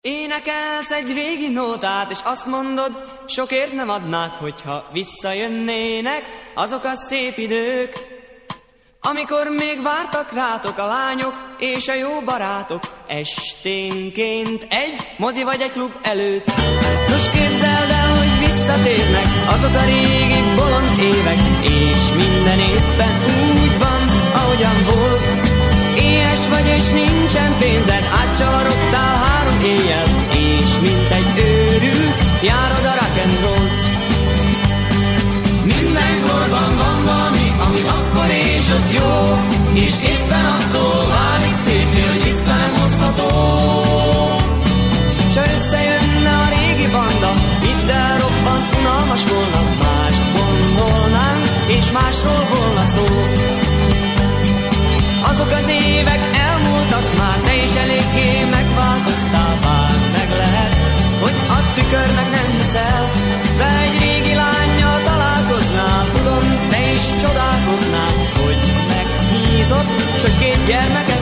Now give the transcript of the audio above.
Énekelsz egy régi nótát, és azt mondod, sokért nem adnád, hogyha visszajönnének azok a szép idők, amikor még vártak rátok a lányok és a jó barátok, esténként egy mozi vagy egy klub előtt. Most képzeld el, hogy visszatérnek azok a régi bolond évek, és minden éppen úgy van, ahogyan volt. Éhes vagy és nincsen pénzed, átcsavarodtál 3 éjjel, és mint egy őrült járod a rock'n'roll. Mindenkorban van valami, ami akkor és ott jó, és éppen attól válik szépé, hogy vissza nem hozható. S ha összejönne a régi banda, hidd el, roppant unalmas volna, mást gondolnánk, és másról volna szó. Azok az évek elmúltak már, te is eléggé megváltoztál, bár meg lehet, hogy a tükörnek nem hiszel, de egy régi lánnyal találkoznál, tudom, te is csodálkoznál, hogy meghízott, s hogy 2 gyermek